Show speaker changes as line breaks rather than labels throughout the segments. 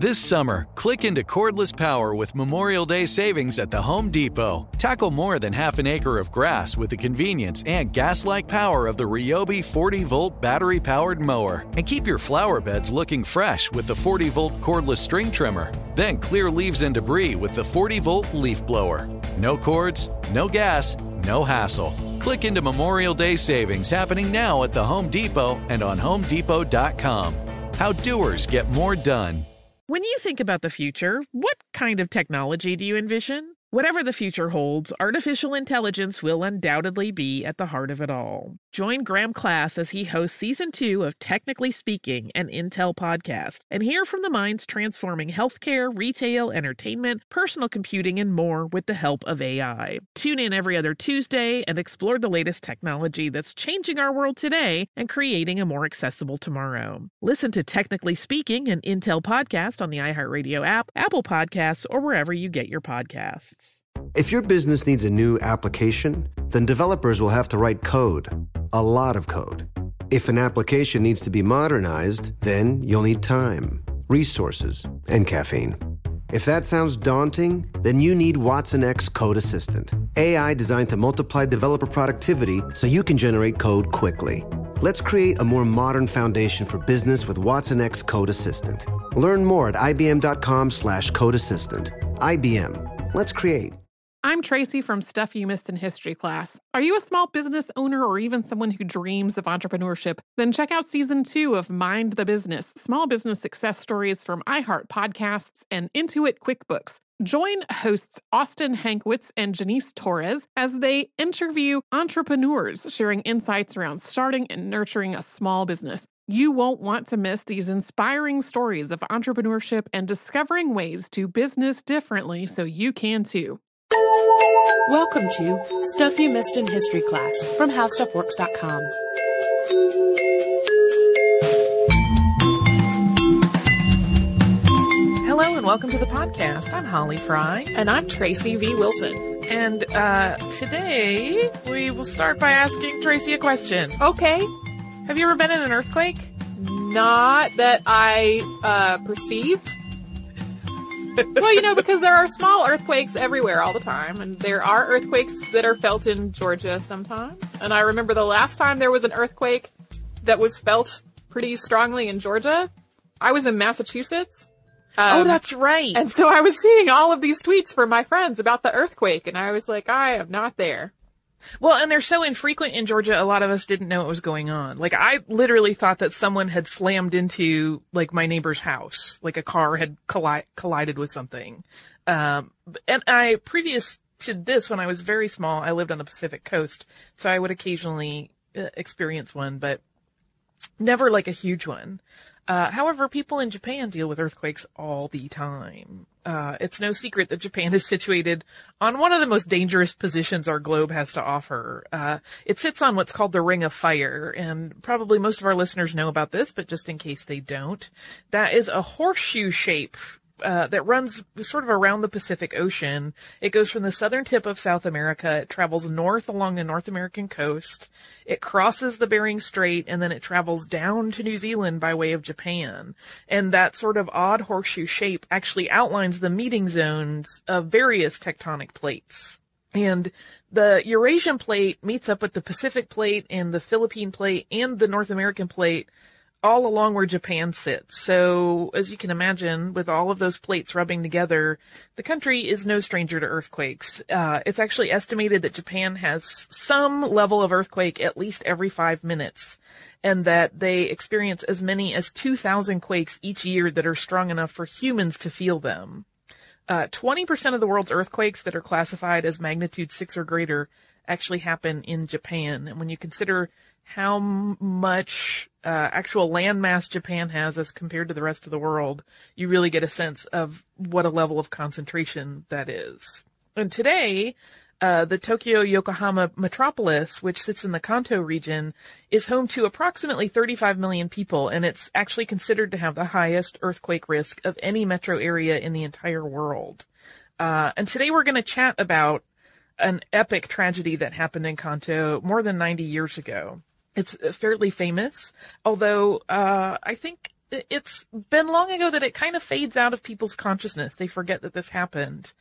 This summer, click into cordless power with Memorial Day savings at the Home Depot. Tackle more than half an acre of grass with the convenience and gas-like power of the Ryobi 40-volt battery-powered mower. And keep your flower beds looking fresh with the 40-volt cordless string trimmer. Then clear leaves and debris with the 40-volt leaf blower. No cords, no gas, no hassle. Click into Memorial Day savings happening now at the Home Depot and on HomeDepot.com. How doers get more done.
When you think about the future, what kind of technology do you envision? Whatever the future holds, artificial intelligence will undoubtedly be at the heart of it all. Join Graham Class as he hosts Season 2 of Technically Speaking, an Intel podcast, and hear from the minds transforming healthcare, retail, entertainment, personal computing, and more with the help of AI. Tune in every other Tuesday and explore the latest technology that's changing our world today and creating a more accessible tomorrow. Listen to Technically Speaking, an Intel podcast on the iHeartRadio app, Apple Podcasts, or wherever you get your podcasts.
If your business needs a new application, then developers will have to write code, a lot of code. If an application needs to be modernized, then you'll need time, resources, and caffeine. If that sounds daunting, then you need Watson X Code Assistant, AI designed to multiply developer productivity so you can generate code quickly. Let's create a more modern foundation for business with Watson X Code Assistant. Learn more at ibm.com/code assistant. IBM. Let's create.
I'm Tracy from Stuff You Missed in History class. Are you a small business owner or even someone who dreams of entrepreneurship? Then check out Season 2 of Mind the Business, small business success stories from iHeart Podcasts and Intuit QuickBooks. Join hosts Austin Hankwitz and Janice Torres as they interview entrepreneurs sharing insights around starting and nurturing a small business. You won't want to miss these inspiring stories of entrepreneurship and discovering ways to business differently so you can too.
Welcome to Stuff You Missed in History class from HowStuffWorks.com.
Hello and welcome to the podcast. I'm Holly Fry.
And I'm Tracy V. Wilson.
And today we will start by asking Tracy a question.
Okay.
Have you ever been in an earthquake?
Not that I perceived. Well, because there are small earthquakes everywhere all the time, and there are earthquakes that are felt in Georgia sometimes. And I remember the last time there was an earthquake that was felt pretty strongly in Georgia, I was in Massachusetts.
Oh, that's right.
And so I was seeing all of these tweets from my friends about the earthquake, and I was like, I am not there.
Well, and they're so infrequent in Georgia, a lot of us didn't know what was going on. Like, I literally thought that someone had slammed into, like, my neighbor's house. Like, a car had collided with something. And previous to this, when I was very small, I lived on the Pacific Coast, so I would occasionally experience one, but never, like, a huge one. However, people in Japan deal with earthquakes all the time. It's no secret that Japan is situated on one of the most dangerous positions our globe has to offer. It sits on what's called the Ring of Fire, and probably most of our listeners know about this, but just in case they don't, that is a horseshoe shape that runs sort of around the Pacific Ocean. It goes from the southern tip of South America. It travels north along the North American coast. It crosses the Bering Strait, and then it travels down to New Zealand by way of Japan. And that sort of odd horseshoe shape actually outlines the meeting zones of various tectonic plates. And the Eurasian plate meets up with the Pacific plate and the Philippine plate and the North American plate all along where Japan sits. So, as you can imagine, with all of those plates rubbing together, the country is no stranger to earthquakes. It's actually estimated that Japan has some level of earthquake at least every 5 minutes, and that they experience as many as 2,000 quakes each year that are strong enough for humans to feel them. 20% of the world's earthquakes that are classified as magnitude 6 or greater actually happen in Japan. And when you consider how much actual landmass Japan has as compared to the rest of the world, you really get a sense of what a level of concentration that is. And today, the Tokyo-Yokohama metropolis, which sits in the Kanto region, is home to approximately 35 million people, and it's actually considered to have the highest earthquake risk of any metro area in the entire world. And today we're going to chat about an epic tragedy that happened in Kanto more than 90 years ago. It's fairly famous, although I think it's been long ago that it kind of fades out of people's consciousness. They forget that this happened,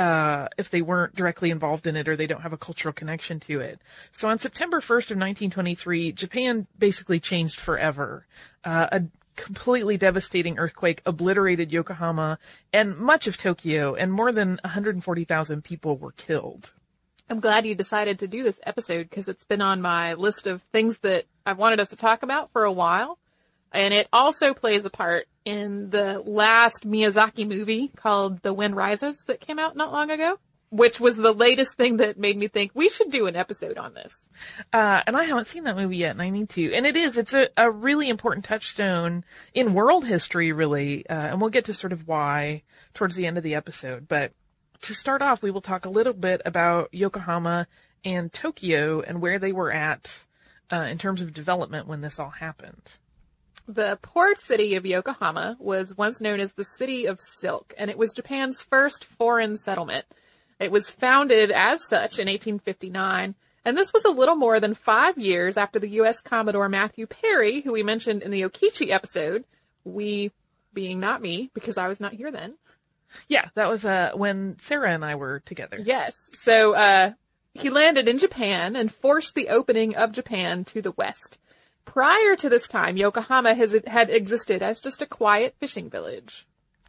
if they weren't directly involved in it or they don't have a cultural connection to it. So on September 1st of 1923, Japan basically changed forever. A completely devastating earthquake obliterated Yokohama and much of Tokyo, and more than 140,000 people were killed.
I'm glad you decided to do this episode because it's been on my list of things that I've wanted us to talk about for a while. And it also plays a part in the last Miyazaki movie called The Wind Rises that came out not long ago, which was the latest thing that made me think we should do an episode on this.
And I haven't seen that movie yet, and I need to. And it's a really important touchstone in world history, really. And we'll get to sort of why towards the end of the episode. But to start off, we will talk a little bit about Yokohama and Tokyo and where they were at in terms of development when this all happened.
The port city of Yokohama was once known as the City of Silk, and it was Japan's first foreign settlement. It was founded as such in 1859, and this was a little more than 5 years after the U.S. Commodore Matthew Perry, who we mentioned in the Okichi episode, we being not me, because I was not here then.
Yeah, that was when Sarah and I were together.
Yes. So he landed in Japan and forced the opening of Japan to the west. Prior to this time, Yokohama had existed as just a quiet fishing village.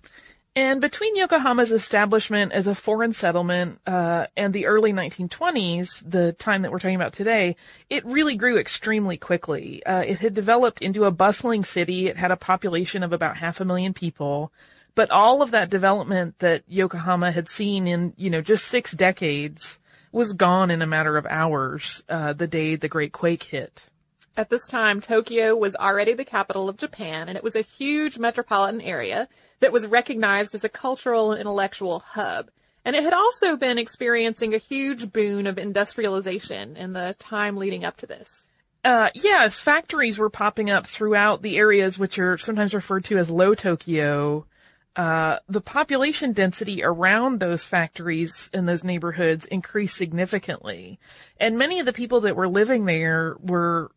And between Yokohama's establishment as a foreign settlement and the early 1920s, the time that we're talking about today, it really grew extremely quickly. It had developed into a bustling city. It had a population of about 500,000 people. But all of that development that Yokohama had seen in, just 6 decades was gone in a matter of hours the day the Great Quake hit.
At this time, Tokyo was already the capital of Japan, and it was a huge metropolitan area that was recognized as a cultural and intellectual hub. And it had also been experiencing a huge boom of industrialization in the time leading up to this.
Yes, factories were popping up throughout the areas which are sometimes referred to as Low Tokyo. The population density around those factories in those neighborhoods increased significantly. And many of the people that were living there were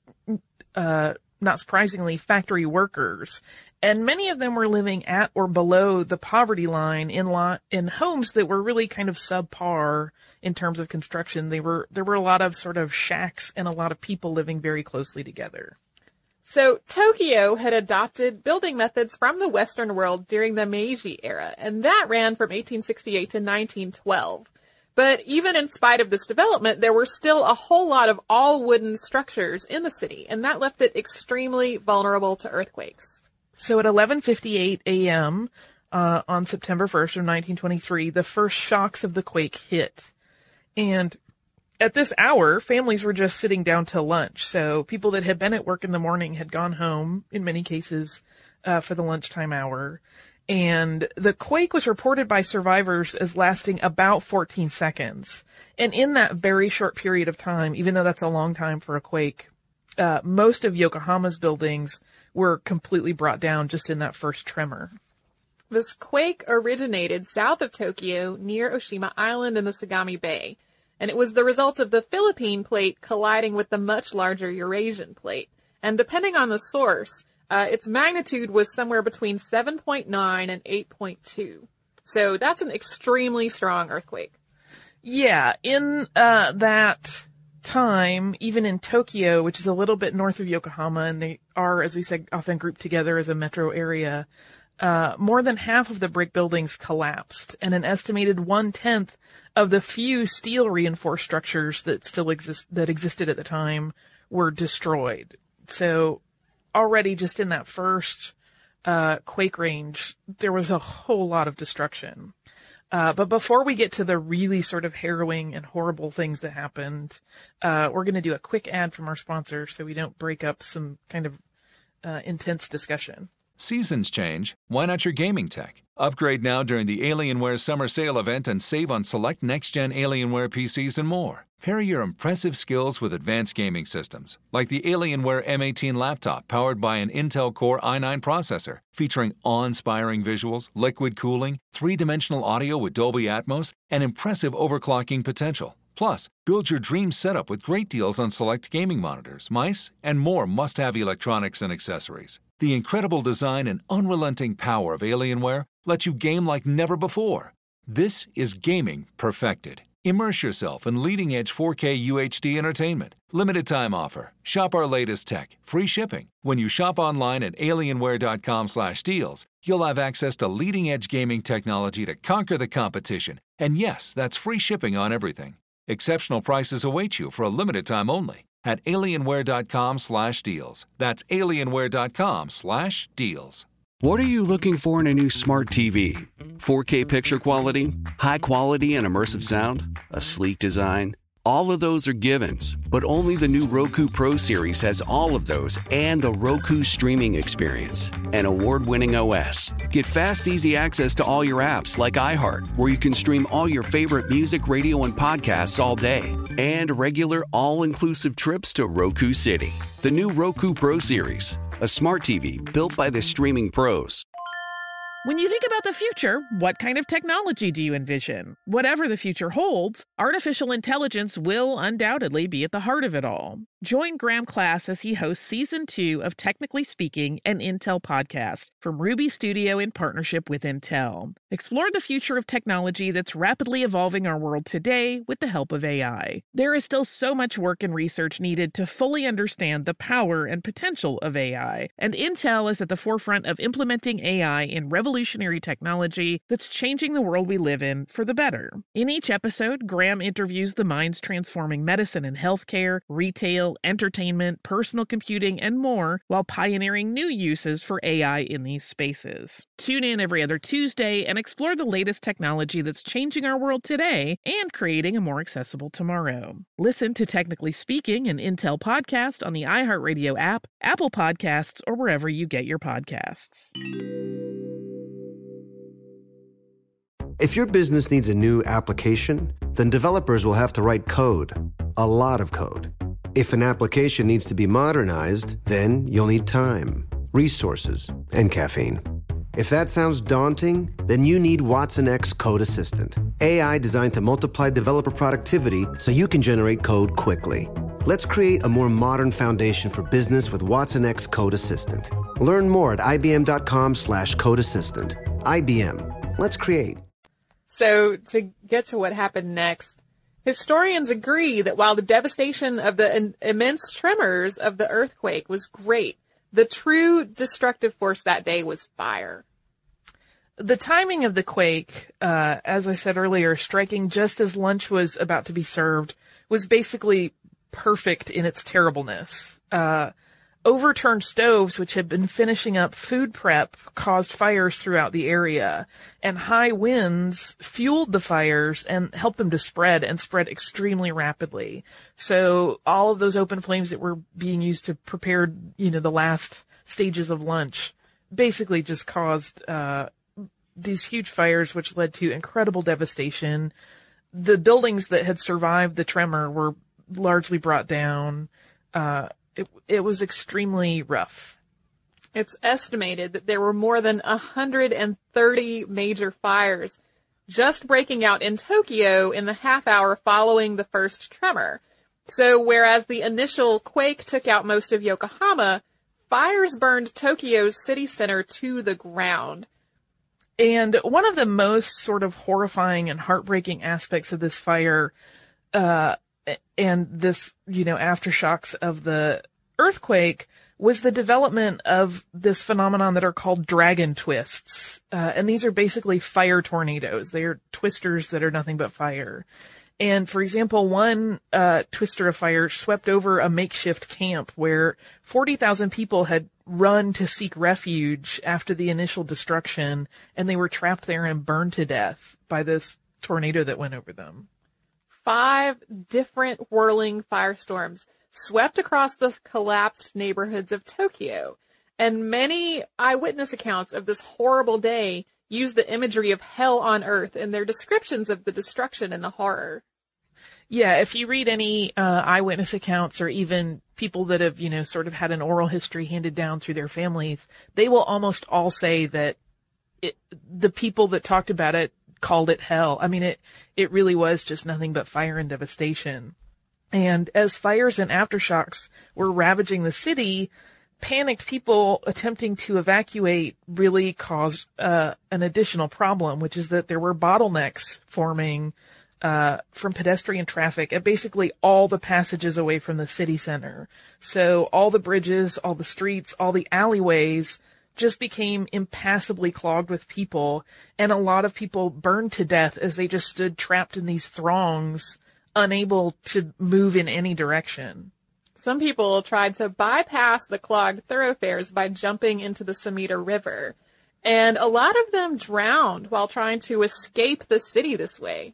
not surprisingly, factory workers. And many of them were living at or below the poverty line in homes that were really kind of subpar in terms of construction. There were a lot of sort of shacks and a lot of people living very closely together.
So Tokyo had adopted building methods from the Western world during the Meiji era, and that ran from 1868 to 1912. But even in spite of this development, there were still a whole lot of all-wooden structures in the city, and that left it extremely vulnerable to earthquakes.
So at 11:58 a.m. On September 1st of 1923, the first shocks of the quake hit. And at this hour, families were just sitting down to lunch. So people that had been at work in the morning had gone home, in many cases, for the lunchtime hour. And the quake was reported by survivors as lasting about 14 seconds. And in that very short period of time, even though that's a long time for a quake, most of Yokohama's buildings were completely brought down just in that first tremor.
This quake originated south of Tokyo near Oshima Island in the Sagami Bay. And it was the result of the Philippine plate colliding with the much larger Eurasian plate. And depending on the source, its magnitude was somewhere between 7.9 and 8.2. So that's an extremely strong earthquake.
Yeah, in that time, even in Tokyo, which is a little bit north of Yokohama, and they are, as we said, often grouped together as a metro area, more than half of the brick buildings collapsed, and an estimated 1/10 of the few steel reinforced structures that still existed at the time were destroyed. So already just in that first quake range, there was a whole lot of destruction. But before we get to the really sort of harrowing and horrible things that happened, we're going to do a quick ad from our sponsor so we don't break up some kind of intense discussion.
Seasons change. Why not your gaming tech? Upgrade now during the Alienware Summer Sale event and save on select next-gen Alienware PCs and more. Pair your impressive skills with advanced gaming systems, like the Alienware M18 laptop powered by an Intel Core i9 processor, featuring awe-inspiring visuals, liquid cooling, 3-dimensional audio with Dolby Atmos, and impressive overclocking potential. Plus, build your dream setup with great deals on select gaming monitors, mice, and more must-have electronics and accessories. The incredible design and unrelenting power of Alienware let you game like never before. This is gaming perfected. Immerse yourself in leading-edge 4K UHD entertainment. Limited time offer. Shop our latest tech. Free shipping. When you shop online at alienware.com/deals, you'll have access to leading-edge gaming technology to conquer the competition. And yes, that's free shipping on everything. Exceptional prices await you for a limited time only at alienware.com/deals. That's alienware.com/deals.
What are you looking for in a new smart TV? 4K picture quality, high quality and immersive sound, a sleek design? All of those are givens, but only the new Roku Pro Series has all of those and the Roku streaming experience, an award-winning OS. Get fast, easy access to all your apps like iHeart, where you can stream all your favorite music, radio, and podcasts all day, and regular all-inclusive trips to Roku City. The new Roku Pro Series, a smart TV built by the streaming pros.
When you think about the future, what kind of technology do you envision? Whatever the future holds, artificial intelligence will undoubtedly be at the heart of it all. Join Graham Class as he hosts Season 2 of Technically Speaking, an Intel podcast from Ruby Studio in partnership with Intel. Explore the future of technology that's rapidly evolving our world today with the help of AI. There is still so much work and research needed to fully understand the power and potential of AI, and Intel is at the forefront of implementing AI in revolutionary technology that's changing the world we live in for the better. In each episode, Graham interviews the minds transforming medicine and healthcare, retail, entertainment, personal computing, and more, while pioneering new uses for AI in these spaces. Tune in every other Tuesday and explore the latest technology that's changing our world today and creating a more accessible tomorrow. Listen to Technically Speaking, an Intel podcast on the iHeartRadio app, Apple Podcasts, or wherever you get your podcasts.
If your business needs a new application, then developers will have to write code, a lot of code. If an application needs to be modernized, then you'll need time, resources, and caffeine. If that sounds daunting, then you need watsonx Code Assistant, AI designed to multiply developer productivity so you can generate code quickly. Let's create a more modern foundation for business with watsonx Code Assistant. Learn more at ibm.com/code assistant. IBM. Let's create.
So to get to what happened next, historians agree that while the devastation of the immense tremors of the earthquake was great, the true destructive force that day was fire.
The timing of the quake, as I said earlier, striking just as lunch was about to be served, was basically perfect in its terribleness. Overturned stoves, which had been finishing up food prep, caused fires throughout the area, and high winds fueled the fires and helped them to spread extremely rapidly. So all of those open flames that were being used to prepare, the last stages of lunch basically just caused these huge fires, which led to incredible devastation. The buildings that had survived the tremor were largely brought down. It was extremely rough.
It's estimated that there were more than 130 major fires just breaking out in Tokyo in the half hour following the first tremor. So whereas the initial quake took out most of Yokohama, fires burned Tokyo's city center to the ground.
And one of the most sort of horrifying and heartbreaking aspects of this fire, and this, aftershocks of the earthquake, was the development of this phenomenon that are called dragon twists. And these are basically fire tornadoes. They are twisters that are nothing but fire. And for example, one twister of fire swept over a makeshift camp where 40,000 people had run to seek refuge after the initial destruction, and they were trapped there and burned to death by this tornado that went over them.
5 different whirling firestorms swept across the collapsed neighborhoods of Tokyo, and many eyewitness accounts of this horrible day use the imagery of hell on earth in their descriptions of the destruction and the horror.
Yeah, if you read any eyewitness accounts or even people that have, sort of had an oral history handed down through their families, they will almost all say that the people that talked about it called it hell. I mean, it really was just nothing but fire and devastation. And as fires and aftershocks were ravaging the city, panicked people attempting to evacuate really caused an additional problem, which is that there were bottlenecks forming from pedestrian traffic at basically all the passages away from the city center. So all the bridges, all the streets, all the alleyways just became impassably clogged with people, and a lot of people burned to death as they just stood trapped in these throngs, unable to move in any direction.
Some people tried to bypass the clogged thoroughfares by jumping into the Sameter River, and a lot of them drowned while trying to escape the city this way.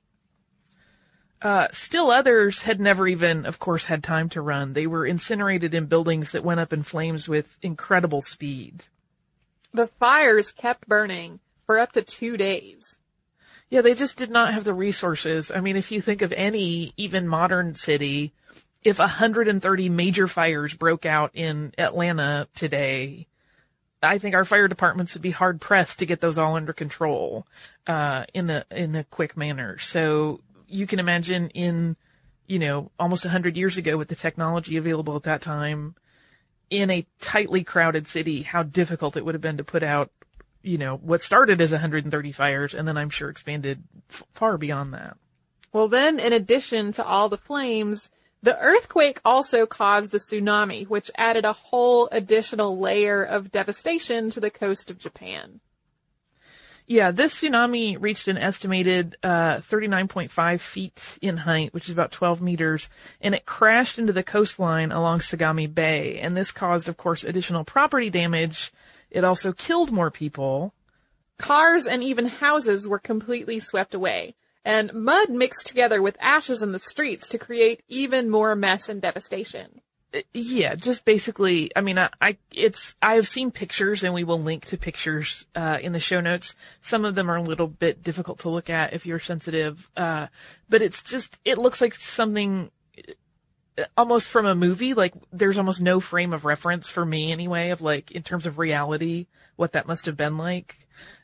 Still others had never even, of course, had time to run. They were incinerated in buildings that went up in flames with incredible speed.
The fires kept burning for up to 2 days.
Yeah, they just did not have the resources. I mean, if you think of any even modern city, if 130 major fires broke out in Atlanta today, I think our fire departments would be hard pressed to get those all under control, in a quick manner. So you can imagine in, almost 100 years ago with the technology available at that time, in a tightly crowded city, how difficult it would have been to put out, what started as 130 fires and then I'm sure expanded far beyond that.
Well, then, in addition to all the flames, the earthquake also caused a tsunami, which added a whole additional layer of devastation to the coast of Japan.
Yeah, this tsunami reached an estimated 39.5 feet in height, which is about 12 meters, and it crashed into the coastline along Sagami Bay. And this caused, of course, additional property damage. It also killed more people.
Cars and even houses were completely swept away, and mud mixed together with ashes in the streets to create even more mess and devastation.
Yeah, just basically, I mean, I have seen pictures, and we will link to pictures, in the show notes. Some of them are a little bit difficult to look at if you're sensitive. But it looks like something almost from a movie. Like, there's almost no frame of reference for me anyway of, like, in terms of reality, what that must have been like.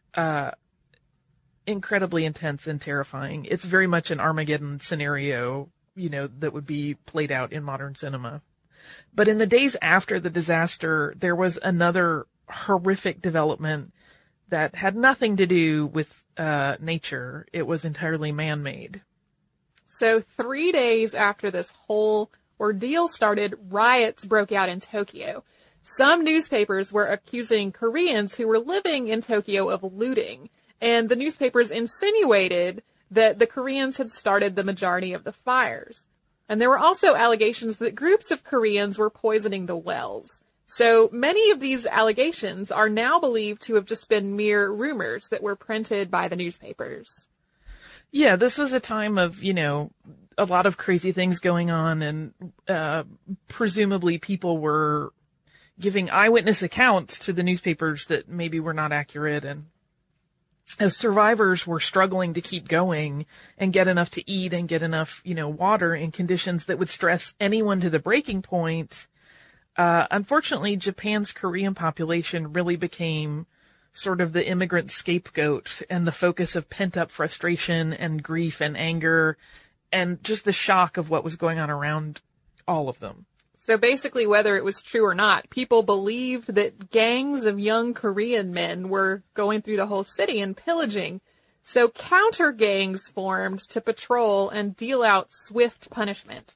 Incredibly intense and terrifying. It's very much an Armageddon scenario, that would be played out in modern cinema. But in the days after the disaster, there was another horrific development that had nothing to do with nature. It was entirely man-made.
So 3 days after this whole ordeal started, riots broke out in Tokyo. Some newspapers were accusing Koreans who were living in Tokyo of looting, and the newspapers insinuated that the Koreans had started the majority of the fires. And there were also allegations that groups of Koreans were poisoning the wells. So many of these allegations are now believed to have just been mere rumors that were printed by the newspapers.
Yeah, this was a time of, a lot of crazy things going on, and presumably people were giving eyewitness accounts to the newspapers that maybe were not accurate, and as survivors were struggling to keep going and get enough to eat and get enough, water in conditions that would stress anyone to the breaking point, unfortunately, Japan's Korean population really became sort of the immigrant scapegoat and the focus of pent-up frustration and grief and anger and just the shock of what was going on around all of them.
So basically, whether it was true or not, people believed that gangs of young Korean men were going through the whole city and pillaging. So counter gangs formed to patrol and deal out swift punishment.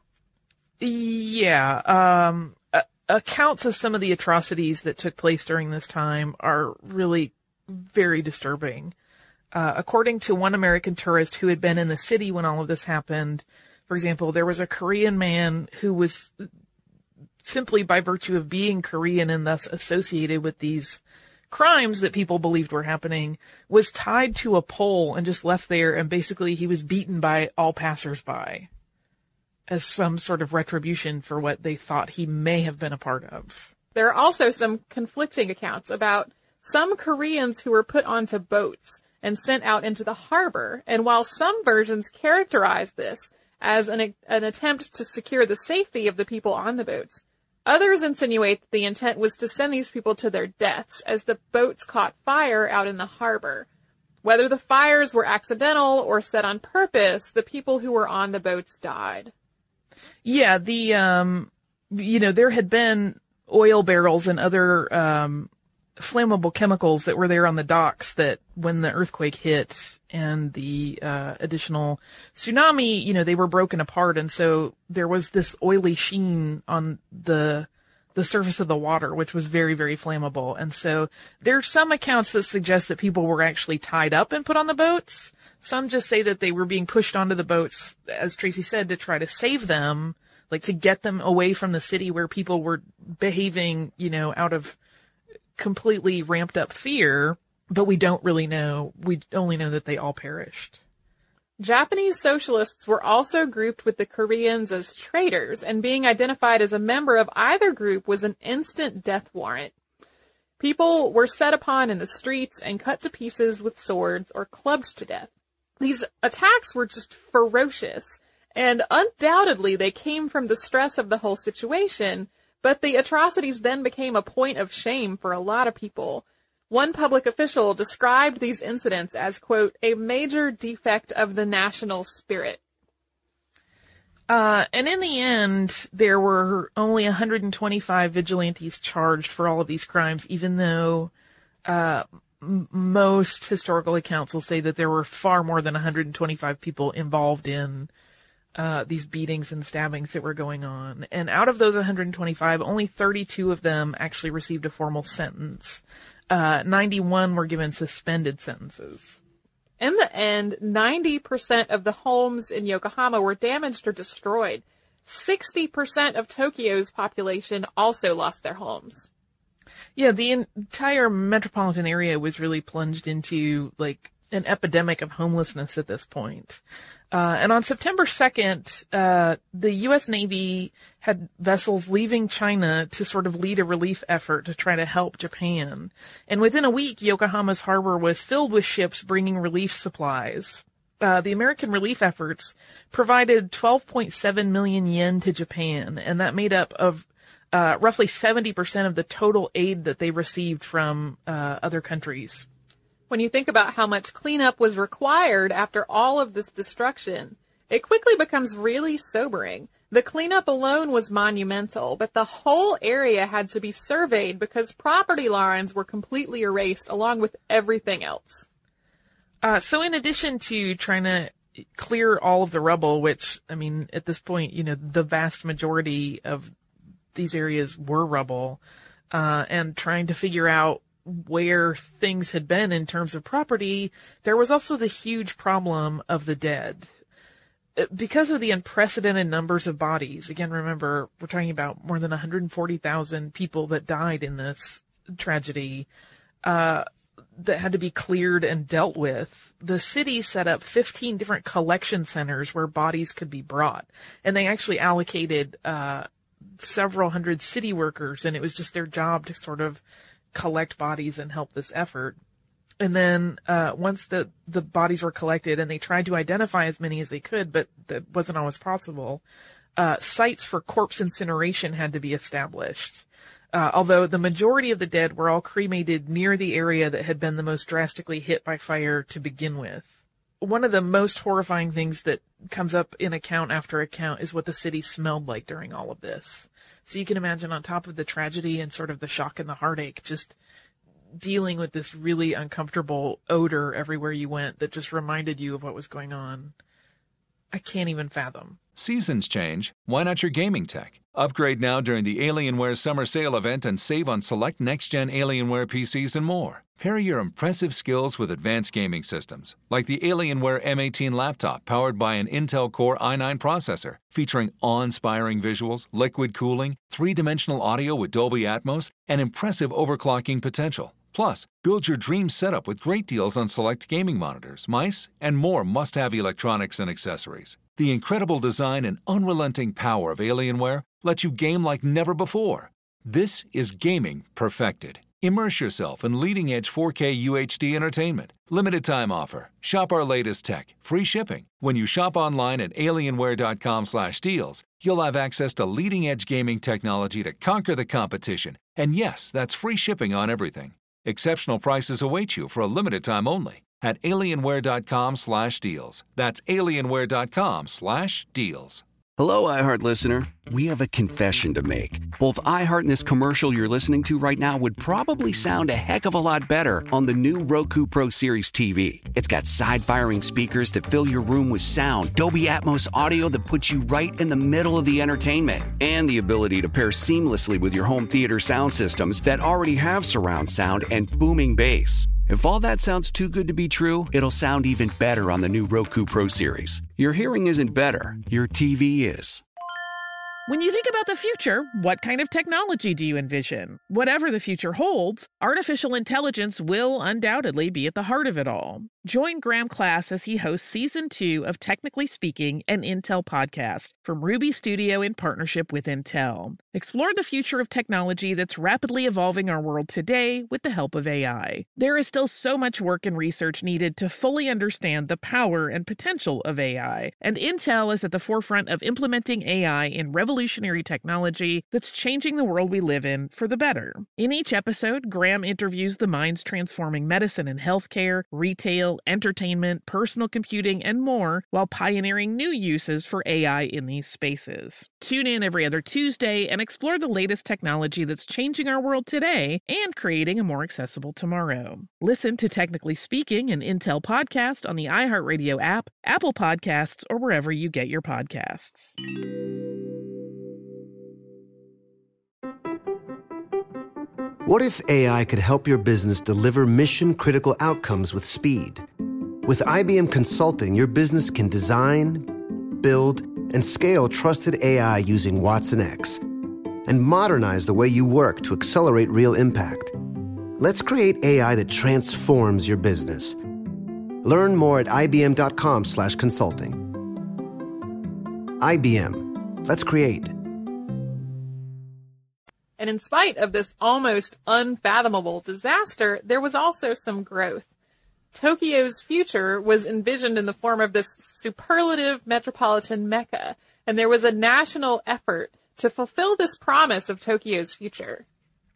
Yeah, accounts of some of the atrocities that took place during this time are really very disturbing. According to one American tourist who had been in the city when all of this happened, for example, there was a Korean man who was simply by virtue of being Korean and thus associated with these crimes that people believed were happening, was tied to a pole and just left there, and basically he was beaten by all passersby as some sort of retribution for what they thought he may have been a part of.
There are also some conflicting accounts about some Koreans who were put onto boats and sent out into the harbor, and while some versions characterize this as an attempt to secure the safety of the people on the boats, others insinuate that the intent was to send these people to their deaths as the boats caught fire out in the harbor. Whether the fires were accidental or set on purpose, the people who were on the boats died.
Yeah, there had been oil barrels and other flammable chemicals that were there on the docks that when the earthquake hit and the additional tsunami, they were broken apart. And so there was this oily sheen on the surface of the water, which was very, very flammable. And so there are some accounts that suggest that people were actually tied up and put on the boats. Some just say that they were being pushed onto the boats, as Tracy said, to try to save them, like to get them away from the city where people were behaving, out of completely ramped up fear. But we don't really know. We only know that they all perished.
Japanese socialists were also grouped with the Koreans as traitors, and being identified as a member of either group was an instant death warrant. People were set upon in the streets and cut to pieces with swords or clubbed to death. These attacks were just ferocious, and undoubtedly they came from the stress of the whole situation, but the atrocities then became a point of shame for a lot of people. One public official described these incidents as, quote, a major defect of the national spirit.
And in the end, there were only 125 vigilantes charged for all of these crimes, even though most historical accounts will say that there were far more than 125 people involved in these beatings and stabbings that were going on. And out of those 125, only 32 of them actually received a formal sentence. 91 were given suspended sentences.
In the end, 90% of the homes in Yokohama were damaged or destroyed. 60% of Tokyo's population also lost their homes.
Yeah, the entire metropolitan area was really plunged into, an epidemic of homelessness at this point. And on September 2nd, the U.S. Navy had vessels leaving China to sort of lead a relief effort to try to help Japan. And within a week, Yokohama's harbor was filled with ships bringing relief supplies. The American relief efforts provided 12.7 million yen to Japan, and that made up of roughly 70% of the total aid that they received from other countries.
When you think about how much cleanup was required after all of this destruction, it quickly becomes really sobering. The cleanup alone was monumental, but the whole area had to be surveyed because property lines were completely erased along with everything else.
So in addition to trying to clear all of the rubble, which, at this point, the vast majority of these areas were rubble, and trying to figure out where things had been in terms of property, there was also the huge problem of the dead. Because of the unprecedented numbers of bodies, again, remember, we're talking about more than 140,000 people that died in this tragedy, that had to be cleared and dealt with. The city set up 15 different collection centers where bodies could be brought. And they actually allocated, several hundred city workers, and it was just their job to sort of collect bodies and help this effort. And then once the bodies were collected and they tried to identify as many as they could, but that wasn't always possible, sites for corpse incineration had to be established. Although the majority of the dead were all cremated near the area that had been the most drastically hit by fire to begin with. One of the most horrifying things that comes up in account after account is what the city smelled like during all of this. So you can imagine, on top of the tragedy and sort of the shock and the heartache, just dealing with this really uncomfortable odor everywhere you went that just reminded you of what was going on. I can't even fathom.
Seasons change. Why not your gaming tech? Upgrade now during the Alienware Summer Sale event and save on select next-gen Alienware PCs and more. Pair your impressive skills with advanced gaming systems, like the Alienware M18 laptop powered by an Intel Core i9 processor, featuring awe-inspiring visuals, liquid cooling, three-dimensional audio with Dolby Atmos, and impressive overclocking potential. Plus, build your dream setup with great deals on select gaming monitors, mice, and more must-have electronics and accessories. The incredible design and unrelenting power of Alienware lets you game like never before. This is gaming perfected. Immerse yourself in leading-edge 4K UHD entertainment. Limited time offer. Shop our latest tech. Free shipping. When you shop online at alienware.com/deals, you'll have access to leading-edge gaming technology to conquer the competition. And yes, that's free shipping on everything. Exceptional prices await you for a limited time only at alienware.com/deals. That's alienware.com/deals.
Hello, iHeart listener. We have a confession to make. Both iHeart and this commercial you're listening to right now would probably sound a heck of a lot better on the new Roku Pro Series TV. It's got side-firing speakers that fill your room with sound, Dolby Atmos audio that puts you right in the middle of the entertainment, and the ability to pair seamlessly with your home theater sound systems that already have surround sound and booming bass. If all that sounds too good to be true, it'll sound even better on the new Roku Pro Series. Your hearing isn't better, your TV is.
When you think about the future, what kind of technology do you envision? Whatever the future holds, artificial intelligence will undoubtedly be at the heart of it all. Join Graham Class as he hosts Season 2 of Technically Speaking, an Intel podcast from Ruby Studio in partnership with Intel. Explore the future of technology that's rapidly evolving our world today with the help of AI. There is still so much work and research needed to fully understand the power and potential of AI, and Intel is at the forefront of implementing AI in revolutionary technology that's changing the world we live in for the better. In each episode, Graham interviews the minds transforming medicine and healthcare, retail, entertainment, personal computing, and more, while pioneering new uses for AI in these spaces. Tune in every other Tuesday and explore the latest technology that's changing our world today and creating a more accessible tomorrow. Listen to Technically Speaking, an Intel podcast on the iHeartRadio app, Apple Podcasts, or wherever you get your podcasts.
What if AI could help your business deliver mission-critical outcomes with speed? With IBM Consulting, your business can design, build, and scale trusted AI using Watson X, and modernize the way you work to accelerate real impact. Let's create AI that transforms your business. Learn more at ibm.com/consulting. IBM. Let's create.
And in spite of this almost unfathomable disaster, there was also some growth. Tokyo's future was envisioned in the form of this superlative metropolitan mecca, and there was a national effort to fulfill this promise of Tokyo's future.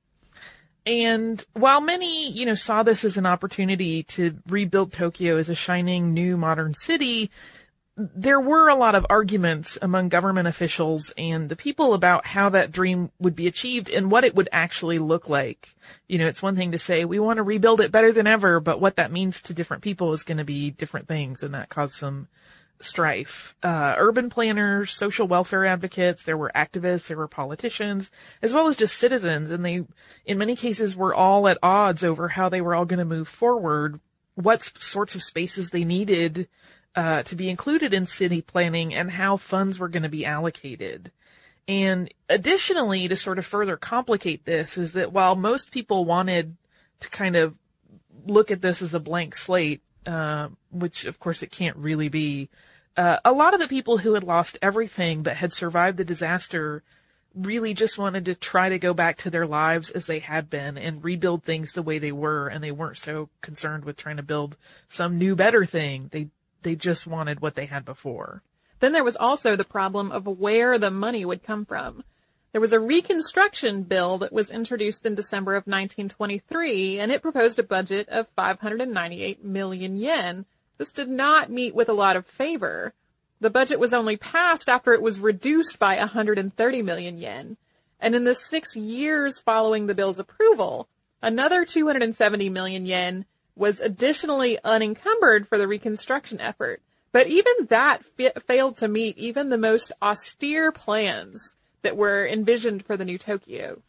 And while many, saw this as an opportunity to rebuild Tokyo as a shining new modern city, there were a lot of arguments among government officials and the people about how that dream would be achieved and what it would actually look like. It's one thing to say, we want to rebuild it better than ever, but what that means to different people is going to be different things, and that caused some strife. Urban planners, social welfare advocates, there were activists, there were politicians, as well as just citizens, and they, in many cases, were all at odds over how they were all going to move forward, what sorts of spaces they needed to be included in city planning, and how funds were going to be allocated. And additionally, to sort of further complicate this, is that while most people wanted to kind of look at this as a blank slate, which of course it can't really be, a lot of the people who had lost everything but had survived the disaster really just wanted to try to go back to their lives as they had been and rebuild things the way they were, and they weren't so concerned with trying to build some new, better thing. They just wanted what they had before.
Then there was also the problem of where the money would come from. There was a reconstruction bill that was introduced in December of 1923, and it proposed a budget of 598 million yen. This did not meet with a lot of favor. The budget was only passed after it was reduced by 130 million yen. And in the 6 years following the bill's approval, another 270 million yen was additionally unencumbered for the reconstruction effort. But even that failed to meet even the most austere plans that were envisioned for the new Tokyo.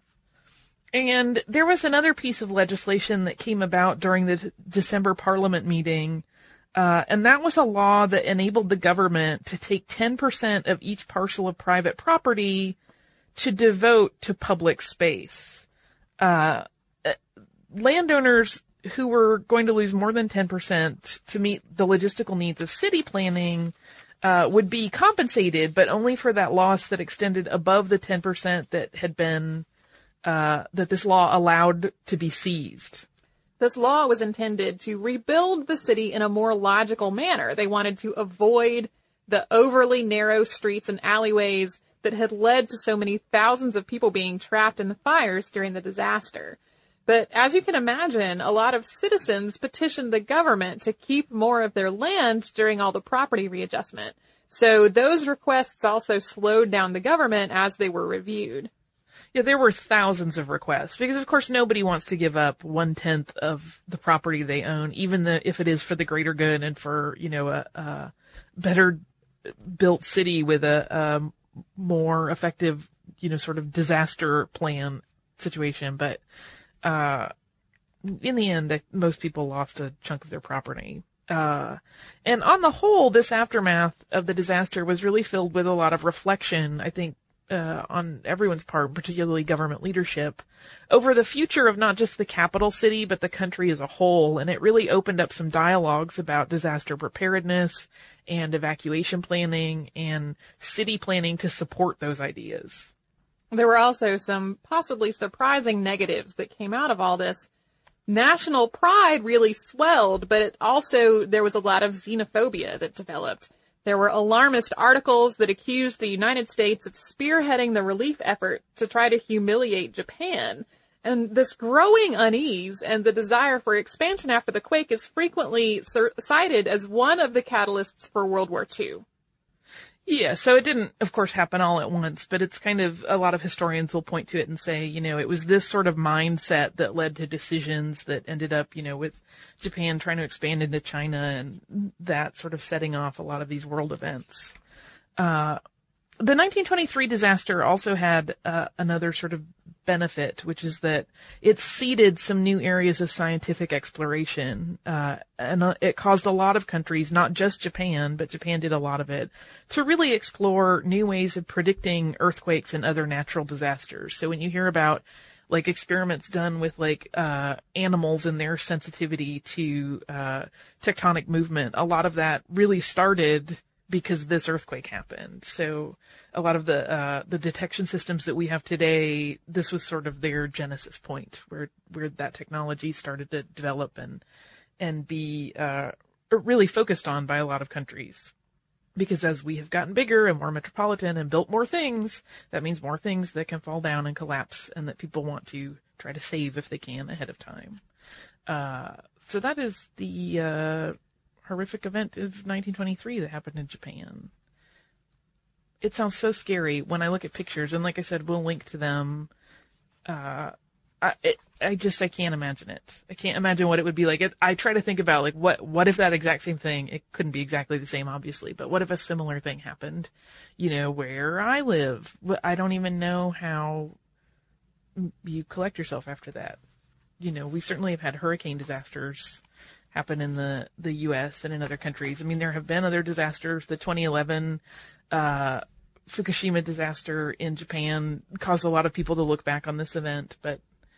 And there was another piece of legislation that came about during the December Parliament meeting, and that was a law that enabled the government to take 10% of each parcel of private property to devote to public space. Landowners who were going to lose more than 10% to meet the logistical needs of city planning would be compensated, but only for that loss that extended above the 10% that had been that this law allowed to be seized.
This law was intended to rebuild the city in a more logical manner. They wanted to avoid the overly narrow streets and alleyways that had led to so many thousands of people being trapped in the fires during the disaster. But as you can imagine, a lot of citizens petitioned the government to keep more of their land during all the property readjustment. So those requests also slowed down the government as they were reviewed.
Yeah, there were thousands of requests because, of course, nobody wants to give up 1/10 of the property they own, even if it is for the greater good and for, a better built city with a more effective, sort of disaster plan situation. But in the end, most people lost a chunk of their property. And on the whole, this aftermath of the disaster was really filled with a lot of reflection, I think, on everyone's part, particularly government leadership, over the future of not just the capital city, but the country as a whole. And it really opened up some dialogues about disaster preparedness and evacuation planning and city planning to support those ideas.
There were also some possibly surprising negatives that came out of all this. National pride really swelled, but there was a lot of xenophobia that developed. There were alarmist articles that accused the United States of spearheading the relief effort to try to humiliate Japan. And this growing unease and the desire for expansion after the quake is frequently cited as one of the catalysts for World War II.
Yeah, so it didn't, of course, happen all at once, but it's kind of, a lot of historians will point to it and say, it was this sort of mindset that led to decisions that ended up, with Japan trying to expand into China and that sort of setting off a lot of these world events. The 1923 disaster also had another sort of benefit, which is that it seeded some new areas of scientific exploration, and it caused a lot of countries, not just Japan, but Japan did a lot of it, to really explore new ways of predicting earthquakes and other natural disasters. So when you hear about experiments done with animals and their sensitivity to tectonic movement, a lot of that really started because this earthquake happened. So a lot of the detection systems that we have today, this was sort of their genesis point where that technology started to develop and be really focused on by a lot of countries. Because as we have gotten bigger and more metropolitan and built more things, that means more things that can fall down and collapse and that people want to try to save if they can ahead of time. So that is the horrific event of 1923 that happened in Japan. It sounds so scary when I look at pictures, and like I said, we'll link to them. I can't imagine it. I can't imagine what it would be like. I try to think about what if that exact same thing, it couldn't be exactly the same, obviously, but what if a similar thing happened, where I live? I don't even know how you collect yourself after that. We certainly have had hurricane disasters happen in the U.S. and in other countries. I mean, there have been other disasters. The 2011 Fukushima disaster in Japan caused a lot of people to look back on this event, but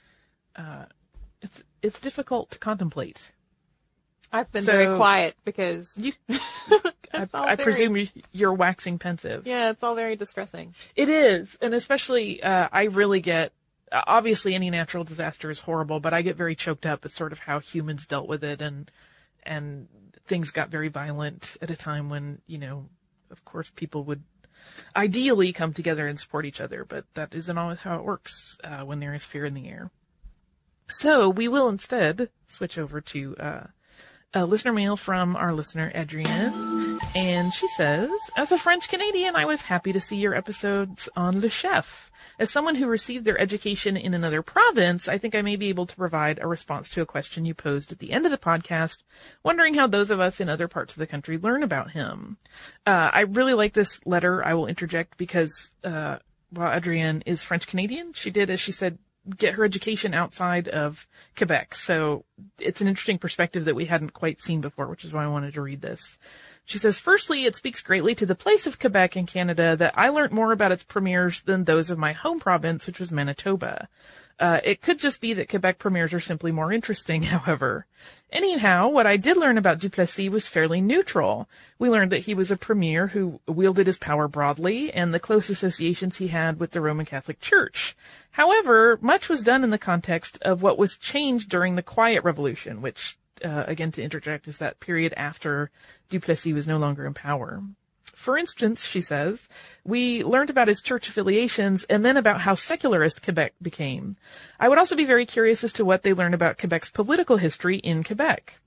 it's difficult to contemplate.
I've been very quiet because
I presume you're waxing pensive.
Yeah, it's all very distressing.
It is, and especially I really get. Obviously, any natural disaster is horrible, but I get very choked up at sort of how humans dealt with it, and things got very violent at a time when, of course, people would ideally come together and support each other, but that isn't always how it works when there is fear in the air. So we will instead switch over to a listener mail from our listener, Adrienne, and she says, as a French Canadian, I was happy to see your episodes on Le Chef. As someone who received their education in another province, I think I may be able to provide a response to a question you posed at the end of the podcast, wondering how those of us in other parts of the country learn about him. I really like this letter. I will interject because while Adrienne is French Canadian, she did, as she said, get her education outside of Quebec. So it's an interesting perspective that we hadn't quite seen before, which is why I wanted to read this. She says, firstly, it speaks greatly to the place of Quebec in Canada that I learned more about its premiers than those of my home province, which was Manitoba. It could just be that Quebec premiers are simply more interesting, however. Anyhow, what I did learn about Duplessis was fairly neutral. We learned that he was a premier who wielded his power broadly and the close associations he had with the Roman Catholic Church. However, much was done in the context of what was changed during the Quiet Revolution, which, again, to interject, is that period after Duplessis was no longer in power. For instance, she says, we learned about his church affiliations and then about how secularist Quebec became. I would also be very curious as to what they learned about Quebec's political history in Quebec.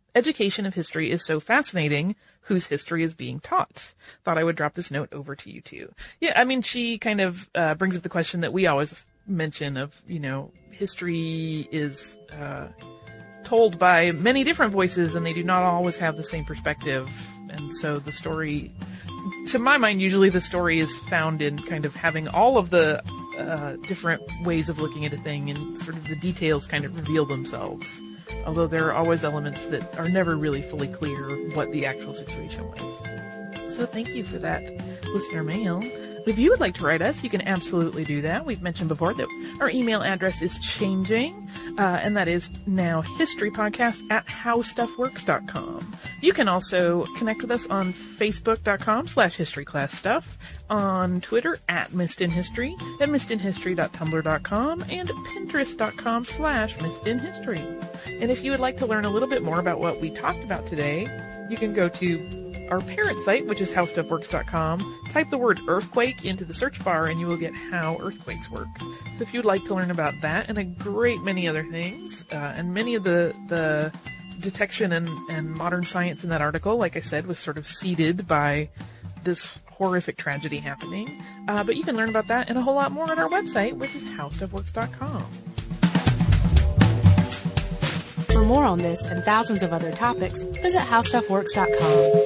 education of history is so fascinating. Whose history is being taught? Thought I would drop this note over to you too. Yeah, I mean, she kind of brings up the question that we always mention of, history is told by many different voices, and they do not always have the same perspective. And so the story, to my mind, usually the story is found in kind of having all of the different ways of looking at a thing, and sort of the details kind of reveal themselves. Although there are always elements that are never really fully clear what the actual situation was. So thank you for that listener mail. If you would like to write us, you can absolutely do that. We've mentioned before that our email address is changing, and that is now historypodcast@howstuffworks.com. You can also connect with us on facebook.com/historyclassstuff, on Twitter @missedinhistory, at missedinhistory.tumblr.com, and pinterest.com/missedinhistory. And if you would like to learn a little bit more about what we talked about today, you can go to our parent site, which is howstuffworks.com. Type the word earthquake into the search bar and you will get how earthquakes work. So if you'd like to learn about that and a great many other things, and many of the detection and modern science in that article, like I said, was sort of seeded by this horrific tragedy happening. But you can learn about that and a whole lot more on our website, which is howstuffworks.com.
For more on this and thousands of other topics, visit howstuffworks.com.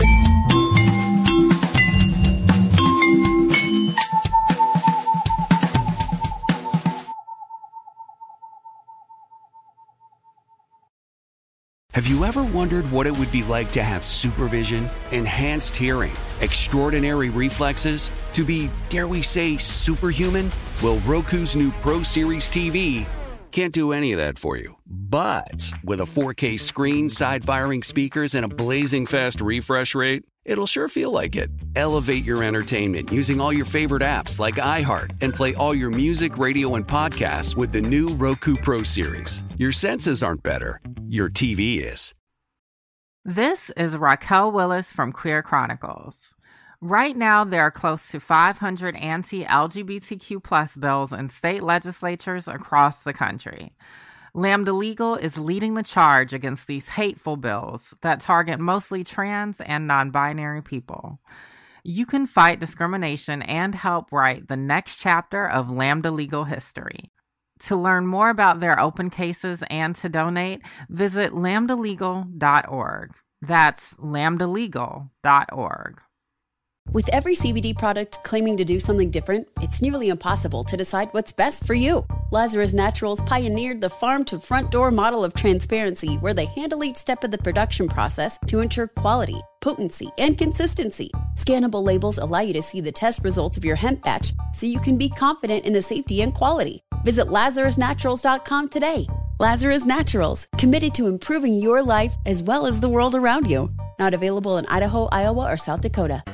Have you ever wondered what it would be like to have supervision, enhanced hearing, extraordinary reflexes, to be, dare we say, superhuman? Well, Roku's new Pro Series TV can't do any of that for you. But with a 4K screen, side-firing speakers, and a blazing fast refresh rate, it'll sure feel like it. Elevate your entertainment using all your favorite apps like iHeart and play all your music, radio, and podcasts with the new Roku Pro Series. Your senses aren't better. Your TV is.
This is Raquel Willis from Queer Chronicles. Right now, there are close to 500 anti-LGBTQ+ bills in state legislatures across the country. Lambda Legal is leading the charge against these hateful bills that target mostly trans and non-binary people. You can fight discrimination and help write the next chapter of Lambda Legal history. To learn more about their open cases and to donate, visit lambdalegal.org. That's lambdalegal.org.
With every CBD product claiming to do something different, it's nearly impossible to decide what's best for you. Lazarus Naturals pioneered the farm-to-front-door model of transparency, where they handle each step of the production process to ensure quality, potency, and consistency. Scannable labels allow you to see the test results of your hemp batch, so you can be confident in the safety and quality. Visit LazarusNaturals.com today. Lazarus Naturals, committed to improving your life as well as the world around you. Not available in Idaho, Iowa, or South Dakota.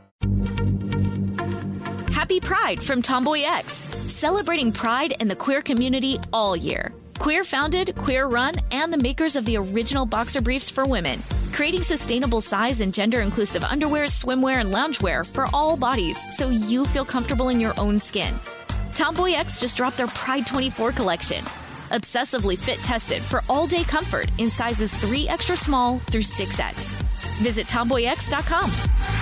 Happy Pride from Tomboy X, celebrating pride and the queer community all year. Queer founded, queer run, and the makers of the original boxer briefs for women, creating sustainable size and gender inclusive underwear, swimwear, and loungewear for all bodies so you feel comfortable in your own skin. Tomboy X just dropped their Pride 24 collection. Obsessively fit tested for all day comfort in sizes 3 extra small through 6X. Visit tomboyx.com.